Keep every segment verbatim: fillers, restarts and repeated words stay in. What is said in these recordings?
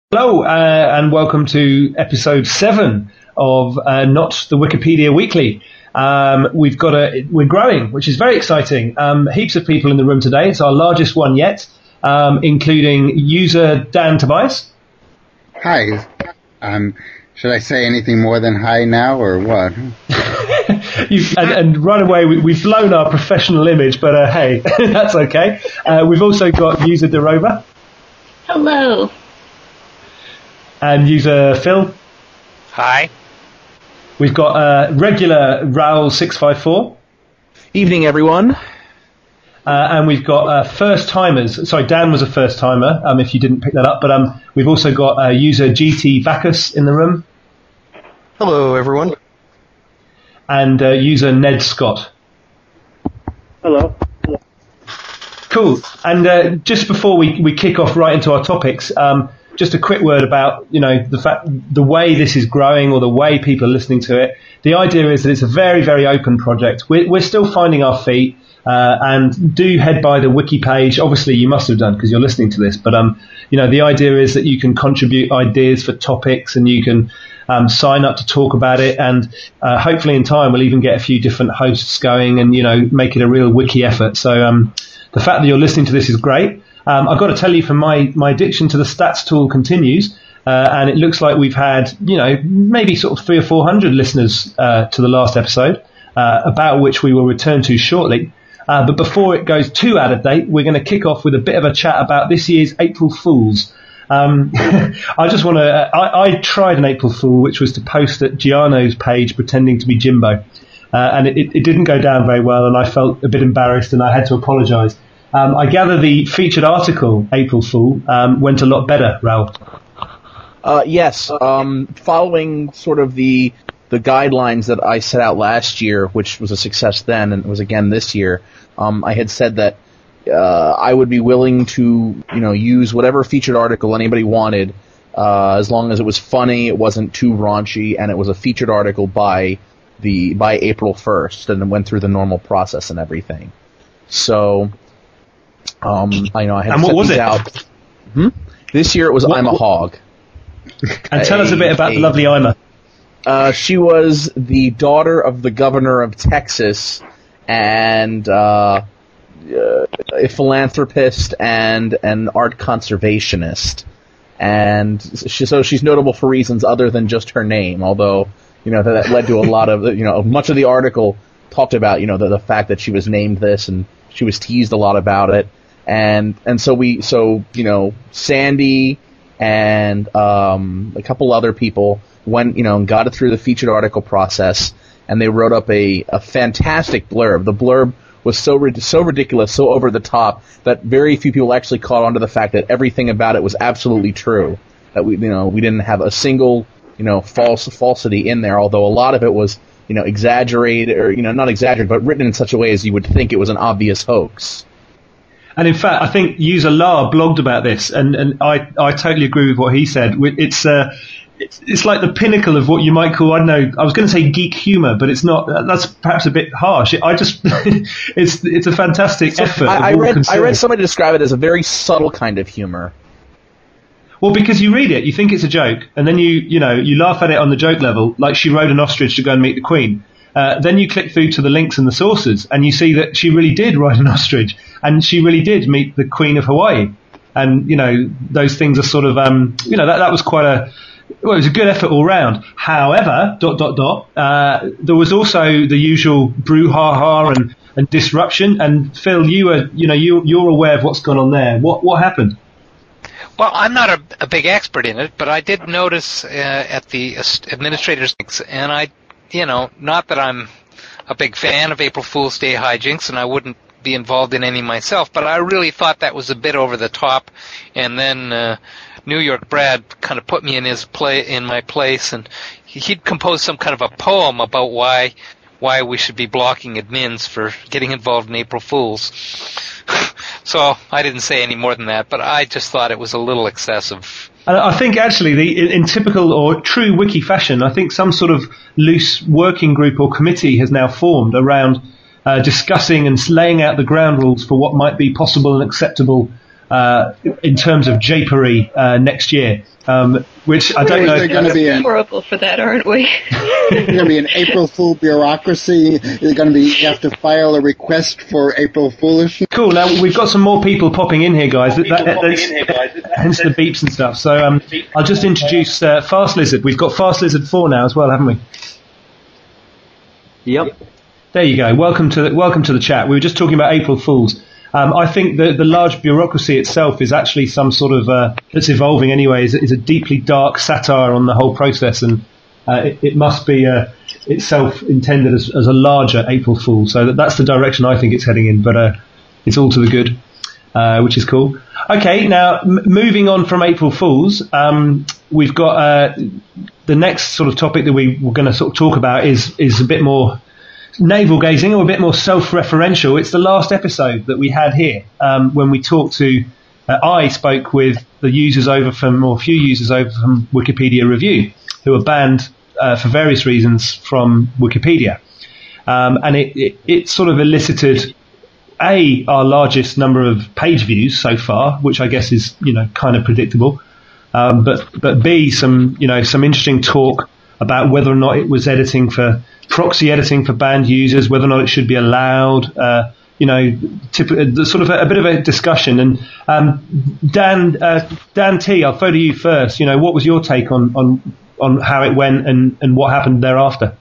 Hello, uh, and welcome to episode seven of uh, Not the Wikipedia Weekly. Um, we've got a, we're growing, which is very exciting. Um, heaps of people in the room today. It's our largest one yet, um, including user Dan Tobias. Hi. Um, should I say anything more than hi now, or what? You've, and, and right away, we, we've blown our professional image, but uh, hey, that's okay. Uh, we've also got user Derova. Hello. And user Phil. Hi. We've got uh, regular Raoul six five four. Evening, everyone. Uh, and we've got uh, first timers. Sorry, Dan was a first timer. Um, if you didn't pick that up, but um, we've also got uh, user G T Bacchus in the room. Hello, everyone. And uh, user Ned Scott. Hello. Cool. And uh, just before we, we kick off right into our topics, um, just a quick word about, you know, the fact, the way this is growing or the way people are listening to it. The idea is that it's a very, very open project. We're, we're still finding our feet, uh, and do head by the wiki page. Obviously, you must have done because you're listening to this. But, um, you know, the idea is that you can contribute ideas for topics and you can um, sign up to talk about it. And uh, hopefully in time, we'll even get a few different hosts going and, you know, make it a real wiki effort. So um, the fact that you're listening to this is great. Um, I've got to tell you, from my, my addiction to the stats tool continues, uh, and it looks like we've had, you know, maybe sort of three or four hundred listeners uh, to the last episode, uh, about which we will return to shortly. Uh, but before it goes too out of date, we're going to kick off with a bit of a chat about this year's April Fools. Um, I just want to. Uh, I, I tried an April Fool, which was to post at Giano's page pretending to be Jimbo, uh, and it, it didn't go down very well, and I felt a bit embarrassed, and I had to apologise. Um, I gather the featured article, April Fool, um, went a lot better, Raoul. Uh, yes, um, following sort of the the guidelines that I set out last year, which was a success then and was again this year, um, I had said that uh, I would be willing to, you know, use whatever featured article anybody wanted, uh, as long as it was funny, it wasn't too raunchy, and it was a featured article by the by April first, and it went through the normal process and everything. So. Um, I know I had and to what set was these it? out. Hmm? This year it was what, I'm a what? Hog. And tell a, us a bit about a, the lovely Ima. Uh, she was the daughter of the governor of Texas and uh, a philanthropist and an art conservationist. And she, so she's notable for reasons other than just her name, although, you know, that, that led to a lot of, you know, much of the article talked about, you know, the, the fact that she was named this, and she was teased a lot about it. And and so we so you know Sandy and um, a couple other people went you know and got it through the featured article process, and they wrote up a, a fantastic blurb. The blurb was so so ridiculous, so over the top that very few people actually caught on to the fact that everything about it was absolutely true. That we you know we didn't have a single you know false falsity in there, although a lot of it was you know exaggerated or you know not exaggerated, but written in such a way as you would think it was an obvious hoax. And in fact, I think user La blogged about this, and, and I, I totally agree with what he said. It's uh, it's, it's like the pinnacle of what you might call, I don't know, I was going to say geek humour, but it's not. That's perhaps a bit harsh. I just, it's it's a fantastic so effort. I, I read I read somebody describe it as a very subtle kind of humour. Well, because you read it, you think it's a joke, and then you you know you laugh at it on the joke level, like she rode an ostrich to go and meet the Queen. Uh, then you click through to the links and the sources, and you see that she really did ride an ostrich, and she really did meet the Queen of Hawaii. And, you know, those things are sort of, um, you know, that, that was quite a, well, it was a good effort all round. However, dot, dot, dot, uh, there was also the usual brouhaha and, and disruption. And Phil, you were, you know, you, you're aware of what's gone on there. What, what happened? Well, I'm not a, a big expert in it, but I did notice uh, at the administrators' links, and I, you know, not that I'm a big fan of April Fool's Day hijinks, and I wouldn't be involved in any myself, but I really thought that was a bit over the top. And then uh, New York Brad kind of put me in his play in my place, and he'd composed some kind of a poem about why why we should be blocking admins for getting involved in April Fools. So I didn't say any more than that, but I just thought it was a little excessive. I think actually, the, in, in typical or true wiki fashion, I think some sort of loose working group or committee has now formed around uh, discussing and laying out the ground rules for what might be possible and acceptable uh, in terms of japery uh, next year. Um, which I don't Is know. there going to be an, horrible for that, aren't we? there's going to be an April Fool bureaucracy? Is it going to be you have to file a request for April Foolishness? Cool. Now we've got some more people popping in here, guys. That, that, that's, hence the beeps and stuff. So um, I'll just introduce uh, Fast Lizard. We've got Fast Lizard four now as well, haven't we? Yep. There you go. Welcome to the, welcome to the chat. We were just talking about April Fools. Um, I think that the large bureaucracy itself is actually some sort of uh, that's evolving anyway. Is, is a deeply dark satire on the whole process, and uh, it, it must be uh, itself intended as, as a larger April Fool. So that, that's the direction I think it's heading in. But uh, it's all to the good, uh, which is cool. Okay, now m- moving on from April Fools, um, we've got uh, the next sort of topic that we were going to sort of talk about is is a bit more navel gazing or a bit more self-referential. It's the last episode that we had here um, when we talked to, uh, I spoke with the users over from, or a few users over from Wikipedia Review who were banned uh, for various reasons from Wikipedia. Um, and it, it, it sort of elicited A, our largest number of page views so far, which I guess is, you know, kind of predictable. Um, but, but B, some, you know, some interesting talk about whether or not it was editing for proxy editing for banned users, whether or not it should be allowed, uh, you know, tip, uh, sort of a, a bit of a discussion. And um, Dan, uh, Dan T, I'll throw to you first. You know, what was your take on, on, on how it went and, and what happened thereafter?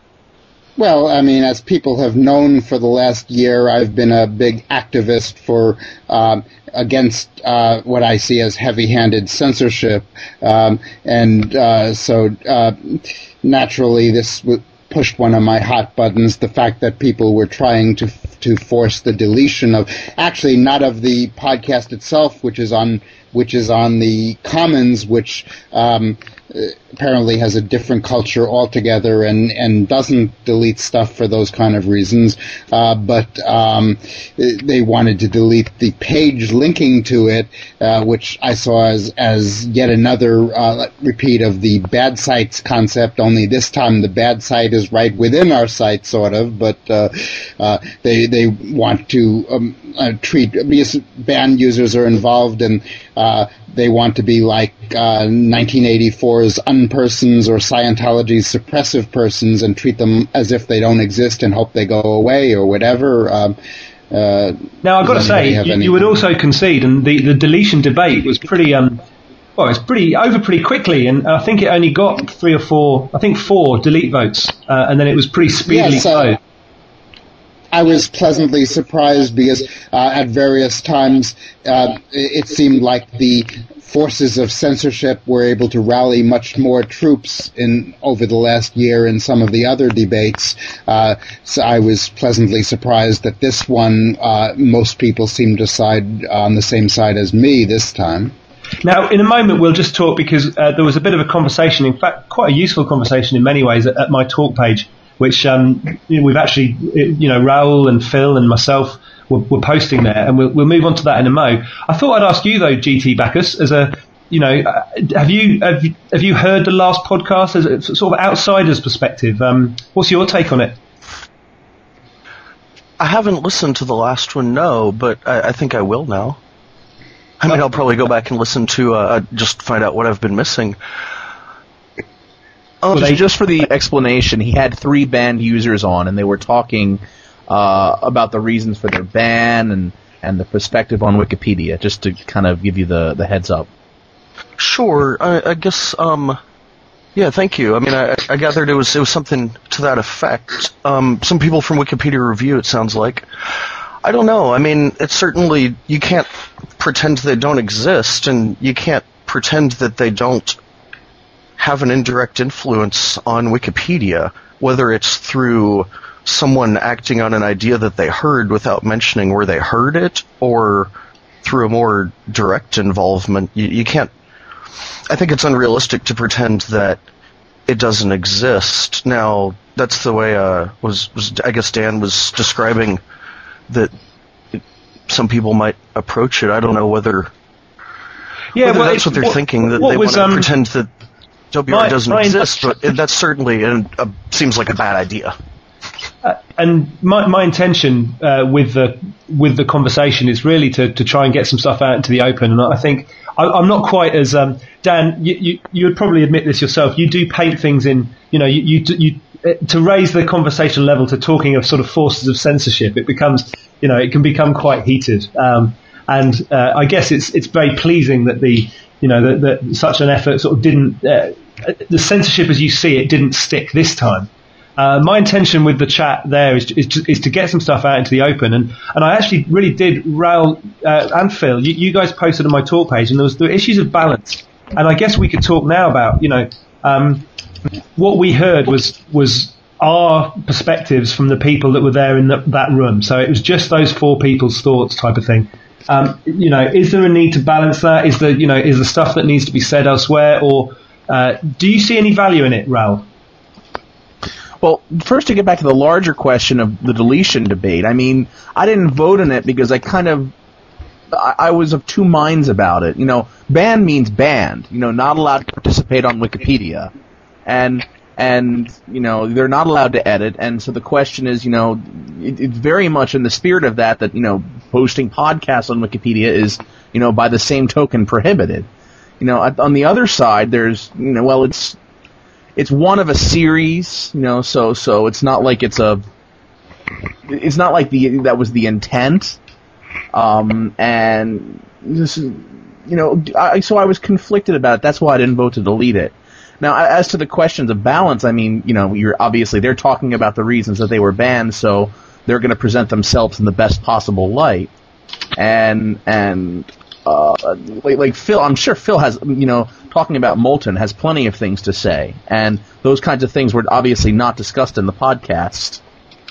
Well, I mean, as people have known for the last year, I've been a big activist for um, against uh, what I see as heavy-handed censorship, um, and uh, so uh, naturally this w- pushed one of my hot buttons, the fact that people were trying to to force the deletion of, actually not of the podcast itself, which is on which is on the Commons, which um, apparently has a different culture altogether and, and doesn't delete stuff for those kind of reasons. Uh, but um, they wanted to delete the page linking to it, uh, which I saw as, as yet another uh, repeat of the bad sites concept, only this time the bad site is right within our site, sort of. But uh, uh, they, they want to um, uh, treat, because banned users are involved and uh, they want to be like uh, nineteen eighty-four's unpersons or Scientology's suppressive persons and treat them as if they don't exist and hope they go away or whatever. Um, uh, now, I've got to say, you, you would also concede, and the, the deletion debate was pretty, um, well, it's pretty over pretty quickly, and I think it only got three or four, I think four delete votes, uh, and then it was pretty speedily yes, uh, closed. I was pleasantly surprised because uh, at various times uh, it seemed like the forces of censorship were able to rally much more troops in over the last year in some of the other debates. Uh, so I was pleasantly surprised that this one, uh, most people seemed to side on the same side as me this time. Now, in a moment, we'll just talk because uh, there was a bit of a conversation, in fact, quite a useful conversation in many ways at, at my talk page, which um, you know, we've actually, you know, Raoul and Phil and myself were, were posting there, and we'll, we'll move on to that in a mo. I thought I'd ask you though, G T Bacchus, as a, you know, have you have you, have you heard the last podcast as a sort of outsider's perspective? Um, what's your take on it? I haven't listened to the last one, no, but I, I think I will now. I mean, I'll probably go back and listen to uh, just find out what I've been missing. Oh, just, just for the explanation, he had three banned users on, and they were talking uh, about the reasons for their ban and, and the perspective on Wikipedia, just to kind of give you the, the heads up. Sure, I, I guess, um, yeah, thank you. I mean, I, I gathered it was it was something to that effect. Um, some people from Wikipedia Review, it sounds like. I don't know. I mean, it's certainly, you can't pretend they don't exist, and you can't pretend that they don't have an indirect influence on Wikipedia, whether it's through someone acting on an idea that they heard without mentioning where they heard it, or through a more direct involvement. You, you can't, I think it's unrealistic to pretend that it doesn't exist. Now, that's the way, uh, was, was I guess Dan was describing that it, some people might approach it. I don't know whether, yeah, whether well, that's what they're what, thinking, that what they was, want to um, pretend that W R my, doesn't my exist, but it, that's certainly an, a, seems like a bad idea. uh, and my my intention uh, with the with the conversation is really to to try and get some stuff out into the open. And I think I, I'm not quite as um, Dan. You, you you would probably admit this yourself. You do paint things in. You know, you you. you to raise the conversation level to talking of sort of forces of censorship, it becomes, you know, it can become quite heated. Um, and uh, I guess it's it's very pleasing that the, you know, that, that such an effort sort of didn't, uh, the censorship as you see it didn't stick this time. Uh, my intention with the chat there is, is, to, is to get some stuff out into the open, and, and I actually really did, Raoul uh, and Phil, you, you guys posted on my talk page, and there was the issues of balance, and I guess we could talk now about, you know, um, what we heard was was our perspectives from the people that were there in the, that room. So it was just those four people's thoughts, type of thing. Um, you know, is there a need to balance that? Is there, you know, is the stuff that needs to be said elsewhere, or uh, do you see any value in it, Raoul? Well, first to get back to the larger question of the deletion debate. I mean, I didn't vote on it because I kind of I, I was of two minds about it. You know, banned means banned. You know, not allowed to participate on Wikipedia. And, and, you know, they're not allowed to edit, and so the question is, you know, it, it's very much in the spirit of that, that, you know, posting podcasts on Wikipedia is, you know, by the same token prohibited. You know, on the other side, there's, you know, well, it's, it's one of a series, you know, so, so it's not like it's a, it's not like the, that was the intent, um, and this is, you know, I, so I was conflicted about it, that's why I didn't vote to delete it. Now, as to the questions of balance, I mean, you know, you're obviously they're talking about the reasons that they were banned, so they're going to present themselves in the best possible light. And and uh, like, like Phil, I'm sure Phil has, you know, talking about Molten has plenty of things to say, and those kinds of things were obviously not discussed in the podcast.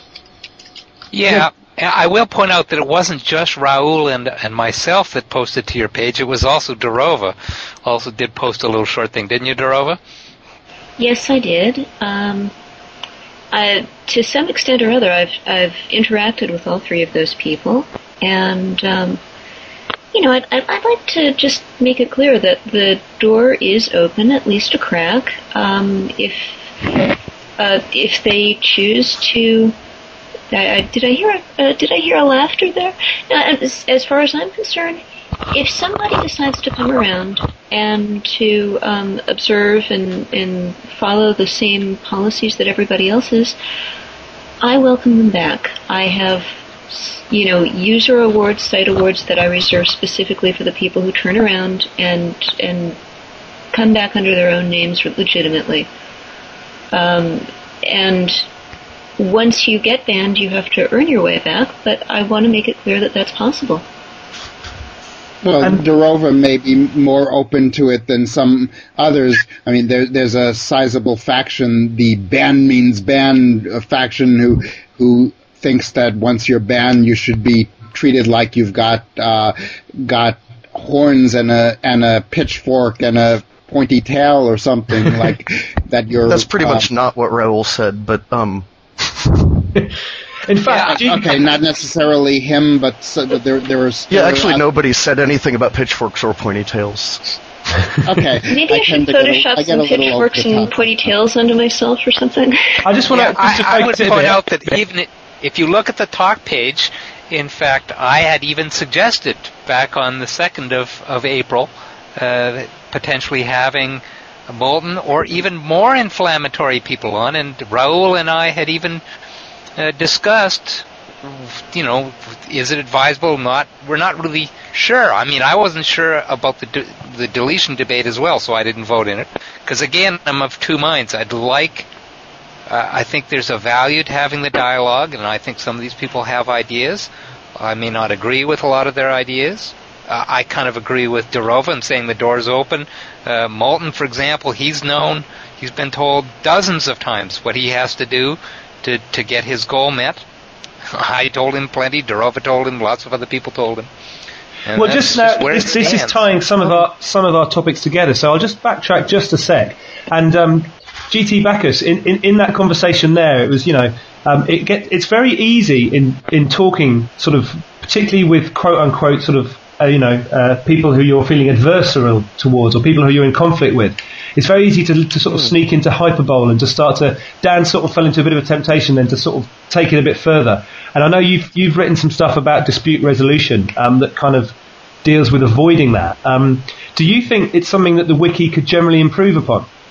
Yeah. I will point out that it wasn't just Raoul and and myself that posted to your page. It was also Darova. Also did post a little short thing, didn't you, Darova? Yes, I did. Um, I, to some extent or other, I've I've interacted with all three of those people, and um, you know, I'd, I'd like to just make it clear that the door is open, at least a crack. Um, if uh, if they choose to. I, I, did I hear a, uh, did I hear a laughter there? Now, as, as far as I'm concerned, if somebody decides to come around and to um, observe and, and follow the same policies that everybody else is, I welcome them back. I have, you know, user awards, site awards that I reserve specifically for the people who turn around and and come back under their own names legitimately. Um, and once you get banned, you have to earn your way back, but I want to make it clear that that's possible. Well, and Darova may be more open to it than some others. I mean, there, there's a sizable faction, the ban means ban faction, who who thinks that once you're banned, you should be treated like you've got uh, got horns and a and a pitchfork and a pointy tail or something like that. You're that's pretty uh, much not what Raoul said, but um. In fact, yeah, okay, not necessarily him, but, so, but there there was. Yeah, actually, nobody said anything about pitchforks or pointy tails. Okay, maybe I, I should Photoshop a, some pitchforks and pointy tails onto myself or something. I just want yeah, to. I, I would point out that even if you look at the talk page, in fact, I had even suggested back on the second of of April, uh, potentially having Molten or even more inflammatory people on, and Raoul and I had even uh, discussed, you know, is it advisable? Not, we're not really sure. I mean, I wasn't sure about the de- the deletion debate as well, so I didn't vote in it. Because again, I'm of two minds. I'd like, uh, I think there's a value to having the dialogue, and I think some of these people have ideas. I may not agree with a lot of their ideas. Uh, I kind of agree with Darova in saying the door's open. Uh, Molten, for example, he's known, he's been told dozens of times what he has to do to, to get his goal met. I told him plenty, Darova told him, lots of other people told him. And well, just now, this, this is tying some of our some of our topics together, so I'll just backtrack just a sec. And um, G T Bacchus, in, in, in that conversation there, it was, you know, um, it get, it's very easy in, in talking, sort of, particularly with quote-unquote sort of, Uh, you know, uh, people who you're feeling adversarial towards or people who you're in conflict with. it's very easy to, to sort of sneak into hyperbole and to start to, Dan sort of fell into a bit of a temptation then to sort of take it a bit further. And I know you've, you've written some stuff about dispute resolution um, that kind of deals with avoiding that. Um, do you think it's something that the wiki could generally improve upon?